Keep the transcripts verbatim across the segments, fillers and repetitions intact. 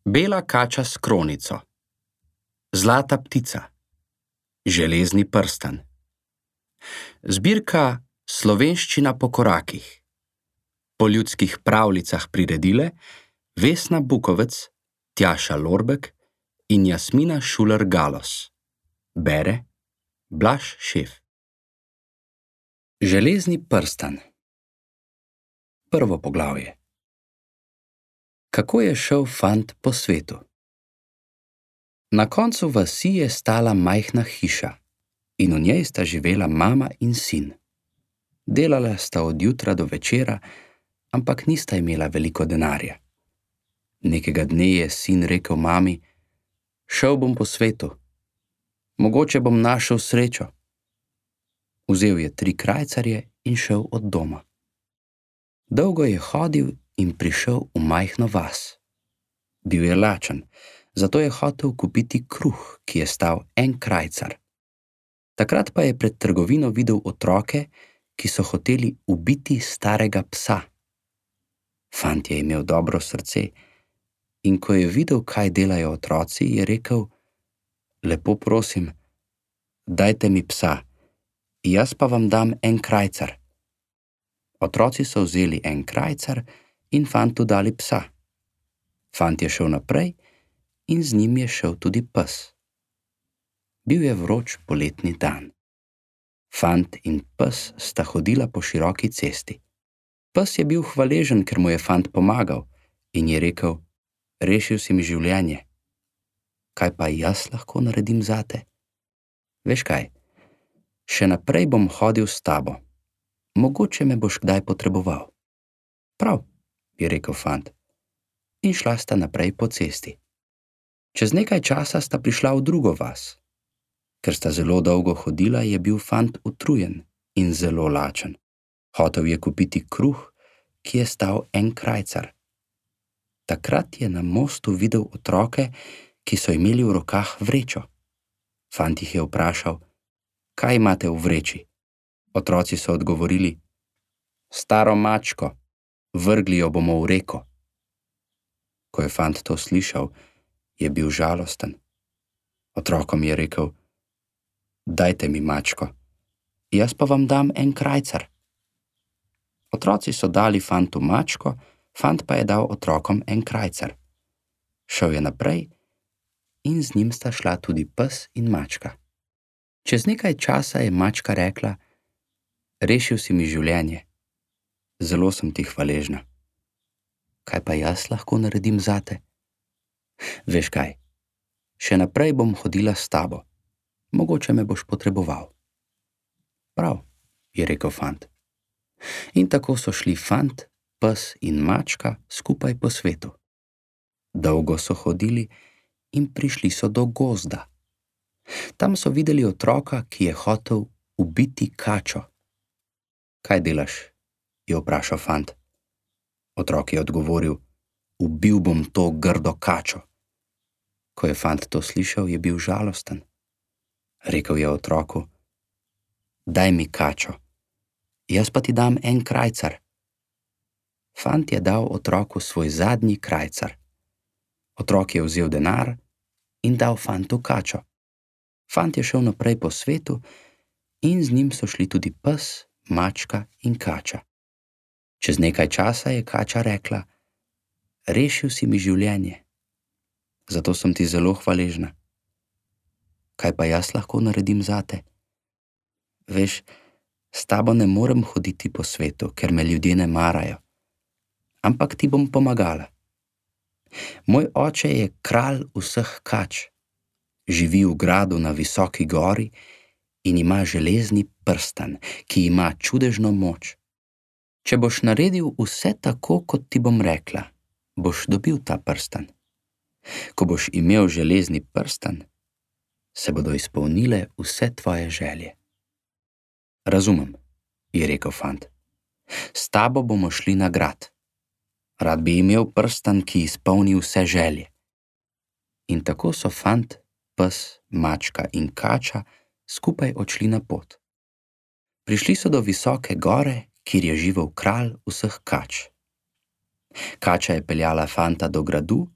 Bela kača s kronico, zlata ptica, železni prstan. Zbirka Slovenščina po korakih. Po ljudskih pravljicah priredile Vesna Bukovec, Tjaša Lorbek in Jasmina Šuler-Galos. Bere Blaž Šef. Železni prstan. Prvo poglavje. Kako je šel fant po svetu? Na koncu vasi je stala majhna hiša in v njej sta živela mama in sin. Delala sta od jutra do večera, ampak nista imela veliko denarja. Nekega dne je sin rekel mami: "Šel bom po svetu. Mogoče bom našel srečo." Vzel je tri krajcarje in šel od doma. Dolgo je hodil in prišel v majhno vas. Bil je lačen, zato je hotel kupiti kruh, ki je stal en krajcar. Takrat pa je pred trgovino videl otroke, ki so hoteli ubiti starega psa. Fant je imel dobro srce in ko je videl, kaj delajo otroci, je rekel: "Lepo prosim, dajte mi psa, jaz pa vam dam en krajcar." Otroci so vzeli en krajcar in fantu dali psa. Fant je šel naprej in z njim je šel tudi pes. Bil je vroč poletni dan. Fant in pes sta hodila po široki cesti. Pes je bil hvaležen, ker mu je fant pomagal in je rekel: "Rešil si mi življenje. Kaj pa jaz lahko naredim zate? Veš kaj, še naprej bom hodil s tabo. Mogoče me boš kdaj potreboval." "Prav," je rekel fant. In šla sta naprej po cesti. Čez nekaj časa sta prišla v drugo vas. Ker sta zelo dolgo hodila, je bil fant utrujen in zelo lačen. Hotel je kupiti kruh, ki je stal en krajcar. Takrat je na mostu videl otroke, ki so imeli v rokah vrečo. Fant jih je vprašal: "Kaj imate v vreči?" Otroci so odgovorili: "Staro mačko, vrgli jo bomo v reko." Ko je fant to slišal, je bil žalosten. Otrokom je rekel: "Dajte mi mačko, jaz pa vam dam en krajcar." Otroci so dali fantu mačko, fant pa je dal otrokom en krajcar. Šel je naprej in z njim sta šla tudi pes in mačka. Čez nekaj časa je mačka rekla: "Rešil si mi življenje. Zelo sem ti hvaležna. Kaj pa jaz lahko naredim zate? Veš kaj, še naprej bom hodila s tabo. Mogoče me boš potreboval." "Prav," je rekel fant. In tako so šli fant, pes in mačka skupaj po svetu. Dolgo so hodili in prišli so do gozda. Tam so videli otroka, ki je hotel ubiti kačo. "Kaj delaš?" je vprašal fant. Otrok je odgovoril: "Ubil bom to grdo kačo." Ko je fant to slišal, je bil žalosten. Rekel je otroku: "Daj mi kačo, jaz pa ti dam en krajcar." Fant je dal otroku svoj zadnji krajcar. Otrok je vzel denar in dal fantu kačo. Fant je šel naprej po svetu in z njim so šli tudi pes, mačka in kača. Čez nekaj časa je kača rekla: "Rešil si mi življenje. Zato sem ti zelo hvaležna. Kaj pa jaz lahko naredim zate? Veš, s tabo ne morem hoditi po svetu, ker me ljudje ne marajo. Ampak ti bom pomagala. Moj oče je kralj vseh kač. Živi v gradu na visoki gori in ima železni prstan, ki ima čudežno moč. Če boš naredil vse tako, kot ti bom rekla, boš dobil ta prstan. Ko boš imel železni prstan, se bodo izpolnile vse tvoje želje." "Razumem," je rekel fant. "S tabo bomo šli na grad. Rad bi imel prstan, ki izpolni vse želje." In tako so fant, pes, mačka in kača skupaj odšli na pot. Prišli so do visoke gore, kjer je živel kralj vseh kač. Kača je peljala fanta do gradu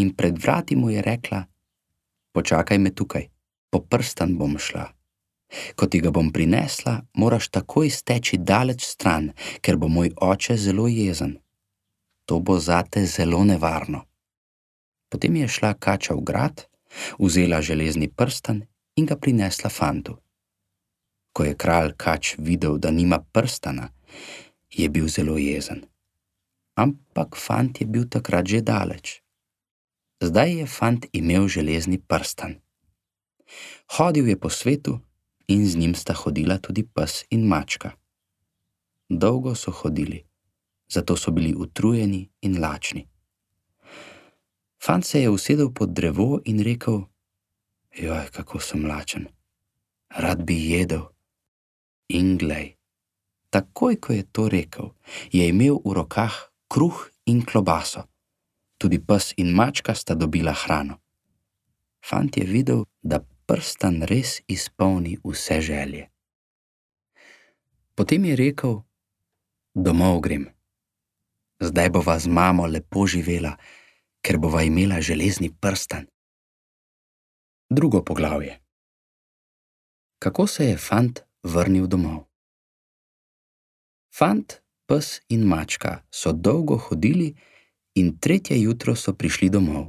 in pred vrati mu je rekla: počakaj me tukaj, po prstan bom šla. Ko ti ga bom prinesla, moraš takoj steči daleč stran, ker bo moj oče zelo jezen. To bo zate zelo nevarno. Potem je šla kača v grad, vzela železni prstan in ga prinesla fantu. Ko je kralj kač videl, da nima prstana, je bil zelo jezen. Ampak fant je bil takrat že daleč. Zdaj je fant imel železni prstan. Hodil je po svetu in z njim sta hodila tudi pes in mačka. Dolgo so hodili, zato so bili utrujeni in lačni. Fant se je usedel pod drevo in rekel: joj, kako sem lačen, rad bi jedel. In glej, takoj, ko je to rekel, je imel v rokah kruh in klobaso. Tudi pes in mačka sta dobila hrano. Fant je videl, da prstan res izpolni vse želje. Potem je rekel: domov grem. Zdaj bova z mamo lepo živela, ker bova imela železni prstan. Drugo poglavje. Kako se je fant vrnil domov? Fant, pes in mačka so dolgo hodili in tretje jutro so prišli domov.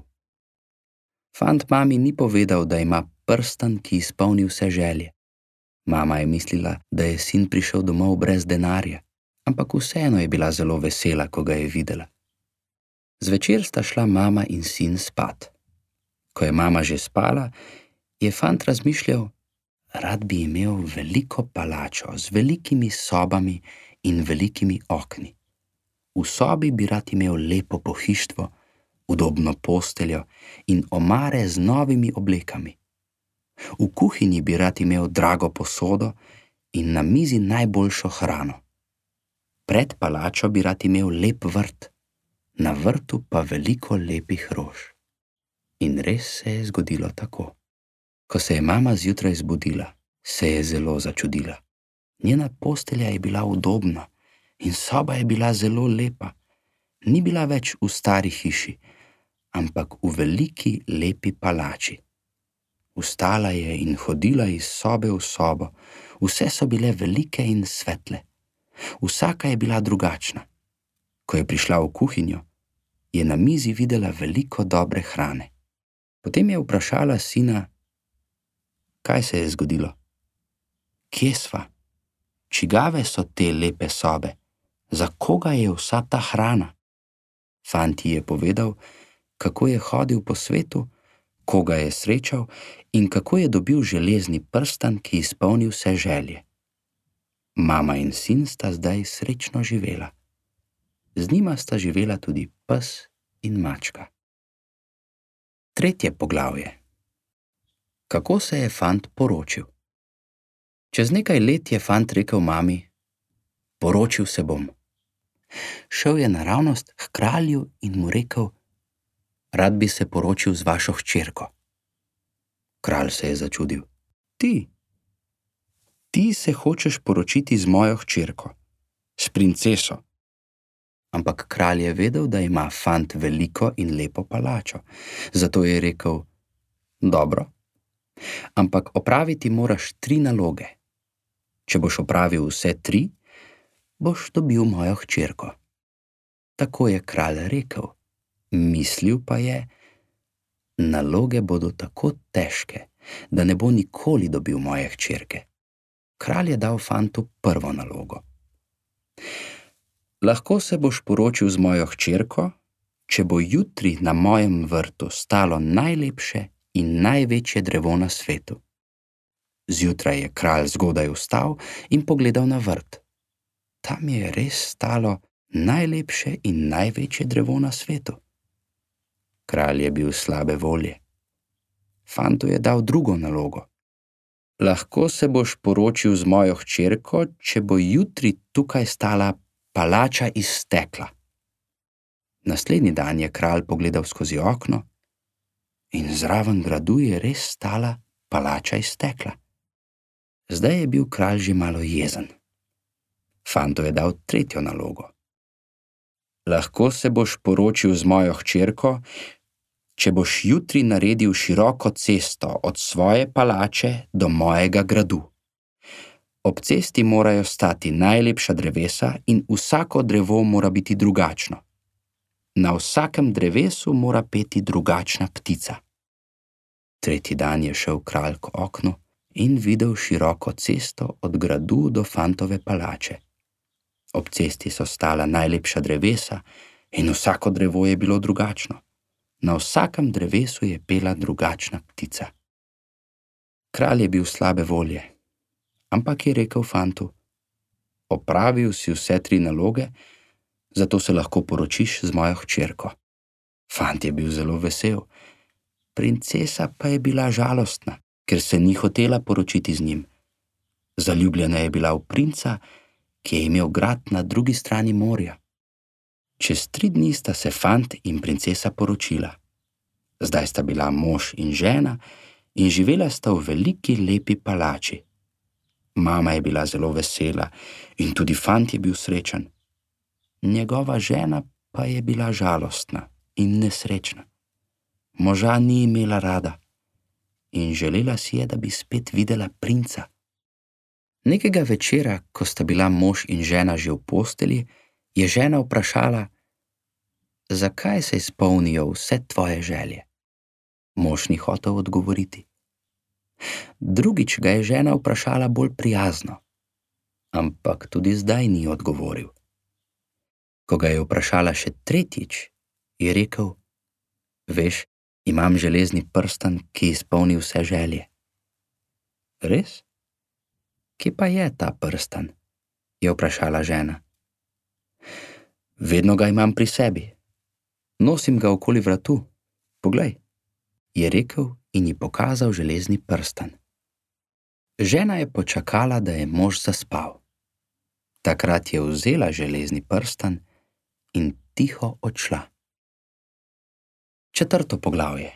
Fant mami ni povedal, da ima prstan, ki izpolni vse želje. Mama je mislila, da je sin prišel domov brez denarja, ampak vseeno je bila zelo vesela, ko ga je videla. Zvečer sta šla mama in sin spat. Ko je mama že spala, je fant razmišljal: rad bi imel veliko palačo z velikimi sobami in velikimi okni. V sobi bi rad imel lepo pohištvo, udobno posteljo in omare z novimi oblekami. V kuhinji bi rad imel drago posodo in na mizi najboljšo hrano. Pred palačo bi rad imel lep vrt, na vrtu pa veliko lepih rož. In res se je zgodilo tako. Ko se je mama zjutraj zbudila, se je zelo začudila. Njena postelja je bila udobna in soba je bila zelo lepa. Ni bila več v stari hiši, ampak v veliki lepi palači. Vstala je in hodila iz sobe v sobo, vse so bile velike in svetle. Vsaka je bila drugačna. Ko je prišla v kuhinjo, je na mizi videla veliko dobre hrane. Potem je vprašala sina: kaj se je zgodilo? Kje sva? Čigave so te lepe sobe? Za koga je vsa ta hrana? Fant ji je povedal, kako je hodil po svetu, koga je srečal in kako je dobil železni prstan, ki izpolni vse želje. Mama in sin sta zdaj srečno živela. Z njima sta živela tudi pes in mačka. Tretje poglavje. Kako se je fant poročil? Čez nekaj let je fant rekel mami: poročil se bom. Šel je naravnost k kralju in mu rekel: rad bi se poročil z vašo hčerko. Kralj se je začudil: ti? Ti se hočeš poročiti z mojo hčerko, s princeso. Ampak kralj je vedel, da ima fant veliko in lepo palačo, zato je rekel: dobro, ampak opraviti moraš tri naloge. Če boš opravil vse tri, boš dobil mojo hčerko. Tako je kralj rekel, mislil pa je: naloge bodo tako težke, da ne bo nikoli dobil moje hčerke. Kralj je dal fantu prvo nalogo. Lahko se boš poročil z mojo hčerko, če bo jutri na mojem vrtu stalo najlepše in največje drevo na svetu. Zjutraj je kralj zgodaj vstal in pogledal na vrt. Tam je res stalo najlepše in največje drevo na svetu. Kralj je bil slabe volje. Fantu je dal drugo nalogo. Lahko se boš poročil z mojo hčerko, če bo jutri tukaj stala palača iz stekla. Naslednji dan je kralj pogledal skozi okno in zraven gradu je res stala palača iz stekla. Zdaj je bil kralj že malo jezen. Fantu je dal tretjo nalogo. Lahko se boš poročil z mojo hčerko, če boš jutri naredil široko cesto od svoje palače do mojega gradu. Ob cesti morajo stati najlepša drevesa in vsako drevo mora biti drugačno. Na vsakem drevesu mora peti drugačna ptica. Tretji dan je šel kralj k oknu in videl široko cesto od gradu do fantove palače. Ob cesti so stala najlepša drevesa in vsako drevo je bilo drugačno. Na vsakem drevesu je pela drugačna ptica. Kralj je bil slabe volje, ampak je rekel fantu: opravil si vse tri naloge, zato se lahko poročiš z mojo hčerko. Fant je bil zelo vesel, princesa pa je bila žalostna, ker se ni hotela poročiti z njim. Zaljubljena je bila v princa, ki je imel grad na drugi strani morja. Čez tri dni sta se fant in princesa poročila. Zdaj sta bila mož in žena in živela sta v veliki lepi palači. Mama je bila zelo vesela in tudi fant je bil srečen. Njegova žena pa je bila žalostna in nesrečna. Moža ni imela rada in želela si je, da bi spet videla princa. Nekega večera, ko sta bila mož in žena že v postelji, je žena vprašala: zakaj se izpolnijo vse tvoje želje? Mož ni hotel odgovoriti. Drugič ga je žena vprašala bolj prijazno, ampak tudi zdaj ni odgovoril. Ko ga je vprašala še tretjič, je rekel: veš, imam železni prstan, ki izpolni vse želje. Res? Kje pa je ta prstan? Je vprašala žena. Vedno ga imam pri sebi. Nosim ga okoli vratu. Poglej, je rekel in ji pokazal železni prstan. Žena je počakala, da je mož zaspal. Takrat je vzela železni prstan in tiho odšla. Četrto poglavje.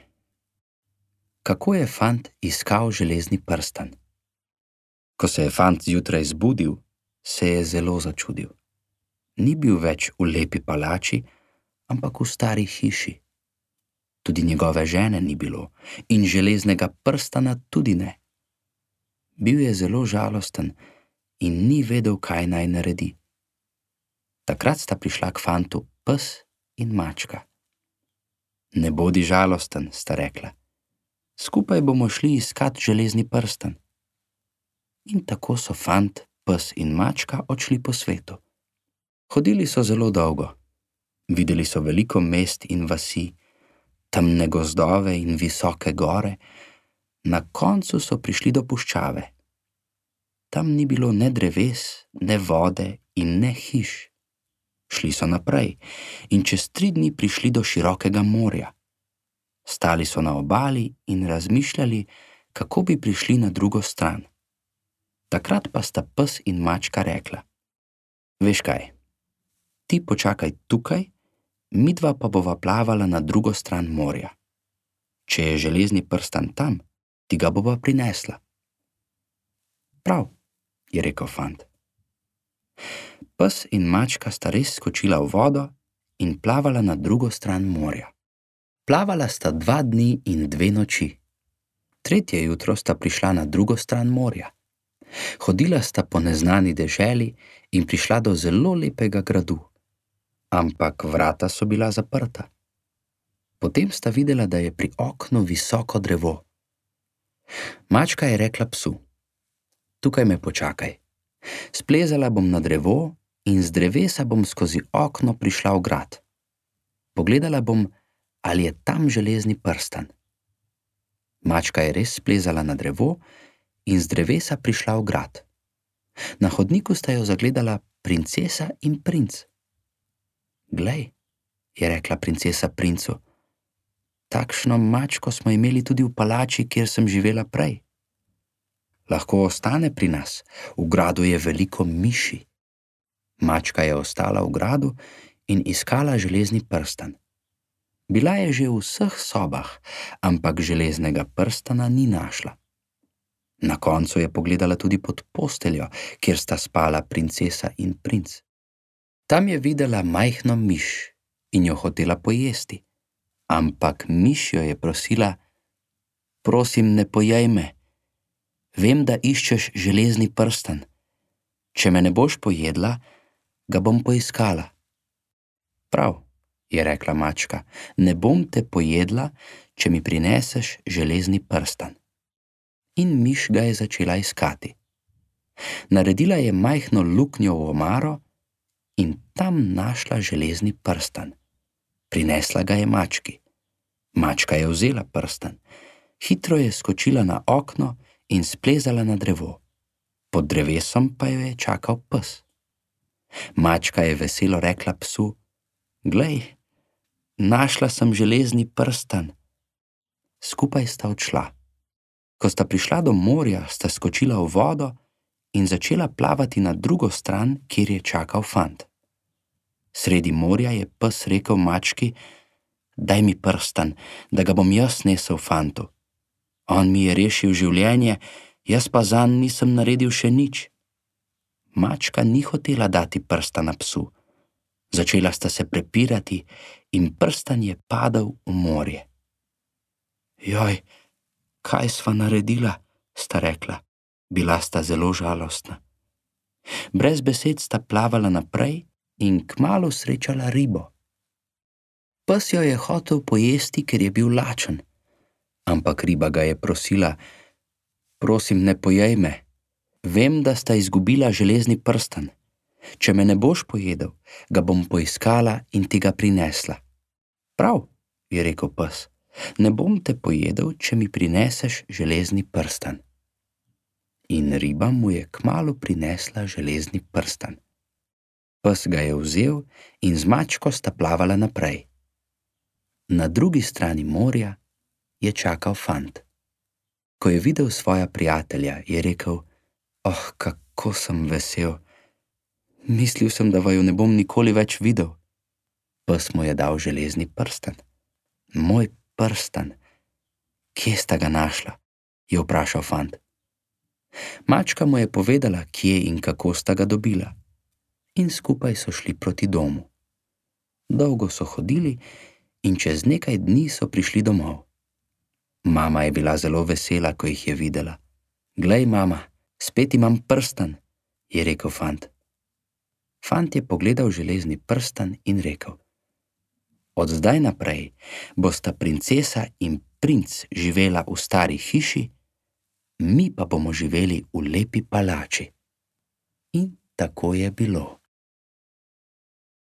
Kako je fant iskal železni prstan? Ko se je fant zjutraj zbudil, se je zelo začudil. Ni bil več v lepi palači, ampak v stari hiši. Tudi njegove žene ni bilo in železnega prstana tudi ne. Bil je zelo žalosten in ni vedel, kaj naj naredi. Takrat sta prišla k fantu pes in mačka. Ne bodi žalosten, sta rekla. Skupaj bomo šli iskat železni prstan. In tako so fant, pes in mačka odšli po svetu. Hodili so zelo dolgo. Videli so veliko mest in vasi, temne gozdove in visoke gore. Na koncu so prišli do puščave. Tam ni bilo ne dreves, ne vode in ne hiš. Šli so naprej in čez tri dni prišli do širokega morja. Stali so na obali in razmišljali, kako bi prišli na drugo stran. Takrat pa sta pes in mačka rekla: veš kaj, ti počakaj tukaj, midva pa bova plavala na drugo stran morja. Če je železni prstan tam, ti ga bova prinesla. Prav, je rekel fant. Pes in mačka sta res skočila v vodo in plavala na drugo stran morja. Plavala sta dva dni in dve noči. Tretje jutro sta prišla na drugo stran morja. Hodila sta po neznani deželi in prišla do zelo lepega gradu, ampak vrata so bila zaprta. Potem sta videla, da je pri oknu visoko drevo. Mačka je rekla psu: tukaj me počakaj. Splezala bom na drevo in z drevesa bom skozi okno prišla v grad. Pogledala bom, ali je tam železni prstan. Mačka je res splezala na drevo in z drevesa prišla v grad. Na hodniku sta jo zagledala princesa in princ. Glej, je rekla princesa princu, takšno mačko smo imeli tudi v palači, kjer sem živela prej. Lahko ostane pri nas, v gradu je veliko miši. Mačka je ostala v gradu in iskala železni prstan. Bila je že v vseh sobah, ampak železnega prstana ni našla. Na koncu je pogledala tudi pod posteljo, kjer sta spala princesa in princ. Tam je videla majhno miš in jo hotela pojesti, Ampak miš jo je prosila: prosim, ne pojej me. Vem, da iščeš železni prstan. Če me ne boš pojedla, ga bom poiskala. Prav, je rekla mačka, ne bom te pojedla, če mi prineseš železni prstan. In miš ga je začela iskati. Naredila je majhno luknjo v omaro in tam našla železni prstan. Prinesla ga je mački. Mačka je vzela prstan. Hitro je skočila na okno in splezala na drevo. Pod drevesom pa jo je čakal pes. Mačka je veselo rekla psu: glej, našla sem železni prstan. Skupaj sta odšla. Ko sta prišla do morja, sta skočila v vodo in začela plavati na drugo stran, kjer je čakal fant. Sredi morja je pes rekel mački: daj mi prstan, da ga bom jaz nesel fantu. On mi je rešil življenje, jaz pa zanj nisem naredil še nič. Mačka ni hotela dati prstana psu. Začela sta se prepirati in prstan je padel v morje. Joj, kaj sva naredila, sta rekla. Bila sta zelo žalostna. Brez besed sta plavala naprej in kmalu srečala ribo. Pes jo je hotel pojesti, ker je bil lačen. Ampak riba ga je prosila: prosim, ne pojej me. Vem, da sta izgubila železni prstan. Če me ne boš pojedel, ga bom poiskala in ti ga prinesla. Prav, je rekel pes, ne bom te pojedel, če mi prineseš železni prstan. In riba mu je kmalu prinesla železni prstan. Pes ga je vzel in z mačko sta plavala naprej. Na drugi strani morja je čakal fant. Ko je videl svoja prijatelja, je rekel: oh, kako sem vesel. Mislil sem, da vaju ne bom nikoli več videl. Pes mu je dal železni prstan. Moj prstan, kje sta ga našla? Je vprašal fant. Mačka mu je povedala, kje in kako sta ga dobila. In skupaj so šli proti domu. Dolgo so hodili in čez nekaj dni so prišli domov. Mama je bila zelo vesela, ko jih je videla. Glej, mama, spet imam prstan, je rekel fant. Fant je pogledal železni prstan in rekel: od zdaj naprej bosta princesa in princ živela v stari hiši, mi pa bomo živeli v lepi palači. In tako je bilo.